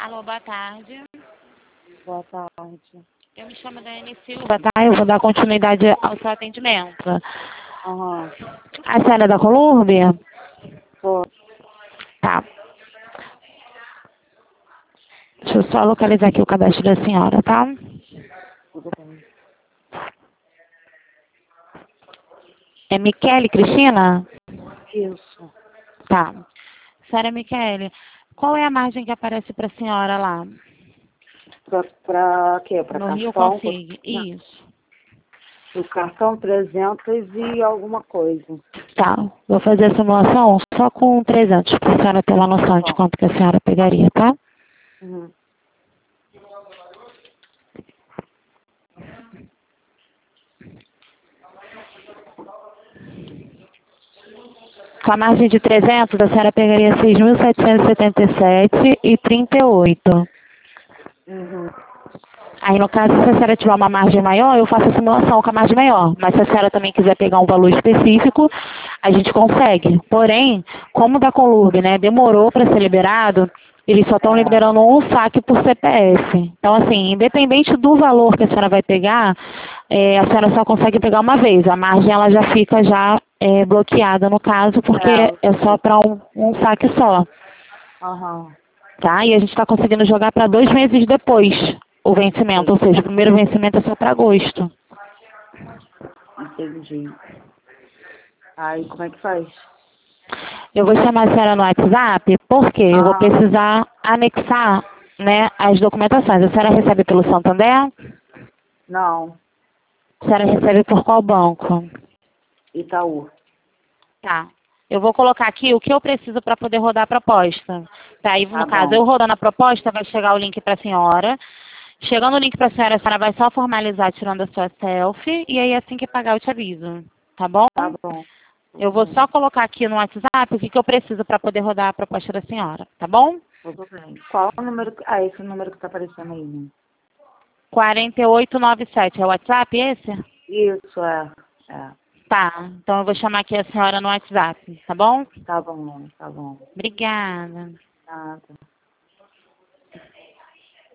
Alô, boa tarde. Boa tarde. Eu me chamo Daiane Silva, tá? Eu vou dar continuidade ao seu atendimento. Aham. A senhora é da Colurb? Tô. Tá. Deixa eu só localizar aqui o cadastro da senhora, tá? Tudo bem. É Michele Cristina? Isso. Tá. Senhora Michele, qual é a margem que aparece para a senhora lá? Pra quê? Pra No Rio cartão? Consigo. Não. Isso. O cartão 300 e alguma coisa. Tá. Vou fazer a simulação só com 300, para a senhora ter uma noção de Bom. quanto que a senhora pegaria, tá? Uhum. Com a margem de 300, a senhora pegaria 6.777,38. Uhum. Aí, no caso, se a senhora tiver uma margem maior, eu faço a simulação com a margem maior. Mas se a senhora também quiser pegar um valor específico, a gente consegue. Porém, como o da Colurb, né, demorou para ser liberado, eles só estão liberando um saque por CPF. Então, assim, independente do valor que a senhora vai pegar, a senhora só consegue pegar uma vez. A margem, ela já fica bloqueada, no caso, porque é só para um saque só. Aham. Tá? E a gente está conseguindo jogar para 2 meses depois o vencimento, ou seja, o primeiro vencimento é só para agosto. Entendi. Aí, como é que faz? Eu vou chamar a senhora no WhatsApp, porque eu vou precisar anexar, né, as documentações. A senhora recebe pelo Santander? Não. A senhora recebe por qual banco? Itaú. Tá. Eu vou colocar aqui o que eu preciso para poder rodar a proposta. Tá, aí no caso, Bom. eu rodando a proposta, vai chegar o link para a senhora. Chegando o link para a senhora vai só formalizar tirando a sua selfie, e aí assim que pagar eu te aviso, tá bom? Tá bom. Eu vou só colocar aqui no WhatsApp o que eu preciso para poder rodar a proposta da senhora, tá bom? Tudo bem. Qual é o número? Ah, esse número que tá aparecendo aí, né? 4897, é o WhatsApp esse? Isso, é. Tá, então eu vou chamar aqui a senhora no WhatsApp, tá bom? Tá bom, tá bom. Obrigada. Nada.